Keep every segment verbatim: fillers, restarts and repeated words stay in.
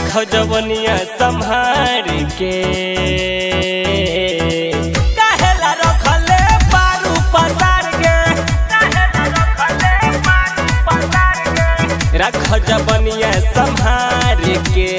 रखो जवनिया संभार के काहेला रखले पारू पसार के रखो जवनिया संभार के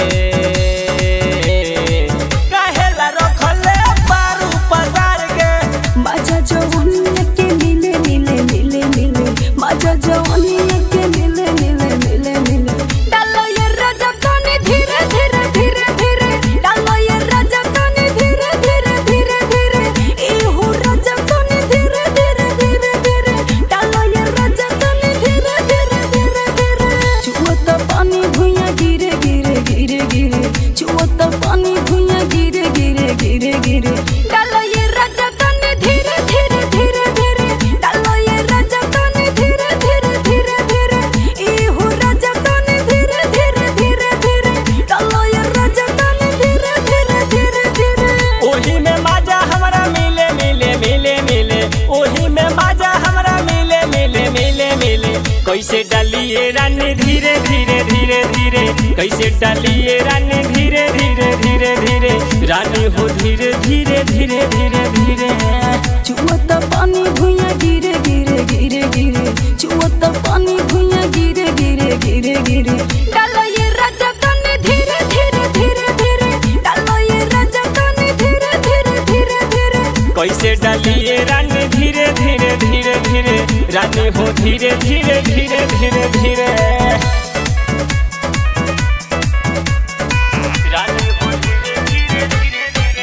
काहेला रखले पारू पसार के मजा जवनिया के मिले मिले मिले मिले मजा जवनिया के मिले मिले मिले मिले डालो ये राजा तनी धीरे धीरे धीरे धीरे डालो ये राजा तनी धीरे धीरे धीरे धीरे ई हो राजा तनी धीरे धीरे धीरे धीरे डालो ये राजा तनी धीरे धीरे धीरे धीरे चुवता पानी भुइया गिरे गिरे गिरे गिरे चुवता पानी भुइया गिरे गिरे गिरे गिरे डालो ये राजा तनी धीरे धीरे धीरे धीरे डालो ये राजा तनी धीरे धीरे धीरे धीरे ई हो राजा तनी धीरे धीरे धीरे धीरे डालो ये राजा तनी धीरे धीरे धीरे धीरे ओही में मजा हमरा मिले मिले मिले मिले ओही में मजा हमरा मिले मिले मिले मिले कैसे डालिए रानी धीरे धीरे धीरे धीरे कैसे डालिए रानी धीरे धीरे धीरे धीरे रानी हो धीरे धीरे धीरे धीरे धीरे चुवता पानी भुइया गिरे गिरे गिरे गिरे चुवता पानी भुइया गिरे गिरे गिरे गिरे डालो ये राजा तनी धीरे धीरे धीरे धीरे डालो ये राजा तनी धीरे धीरे धीरे धीरे कैसे डालिए रानी धीरे धीरे धीरे धीरे रानी हो धीरे धीरे धीरे धीरे धीरे रानी हो धीरे धीरे धीरे धीरे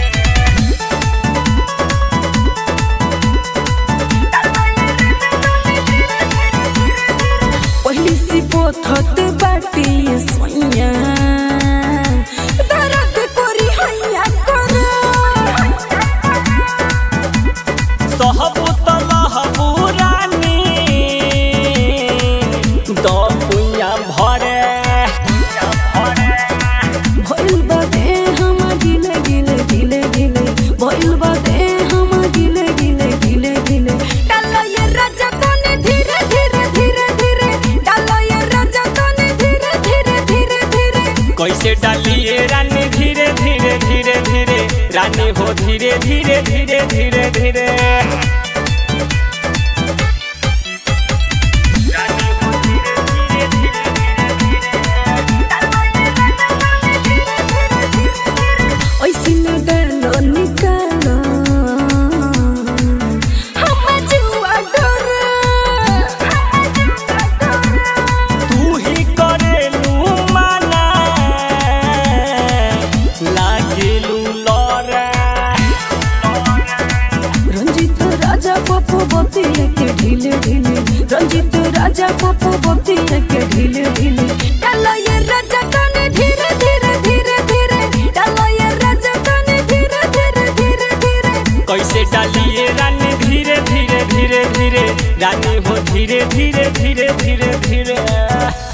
पहली सी पोथत बाटी सोइया दर्द कोरी हैया करो सहबू तलहबू रानी दो पुइया भरे भइल बाटे हम गिले गिले गिले गिले भइल बाटे हम गिले गिले गिले गिले डालो ये राजा तनी धीरे धीरे धीरे धीरे डालो ये राजा तनी धीरे धीरे धीरे धीरे कैसे डालिए रानी धीरे धीरे धीरे धीरे रानी हो धीरे धीरे धीरे धीरे धीरे रानी हो धीरे धीरे धीरे ऐसी न डालो निकालो हम जुआ डोरा तू ही करेलू माना लागेलू लौरा रंजित राजा पप्पू बतिया के ढीले ढीले रंजित राजा पप्पू बतिया के ढीले ढीले डालो ये राजा तनी धीरे धीरे धीरे धीरे डालो ये राजा तनी धीरे धीरे धीरे धीरे कैसे डालिए रानी धीरे धीरे धीरे धीरे रानी हो धीरे धीरे धीरे धीरे धीरे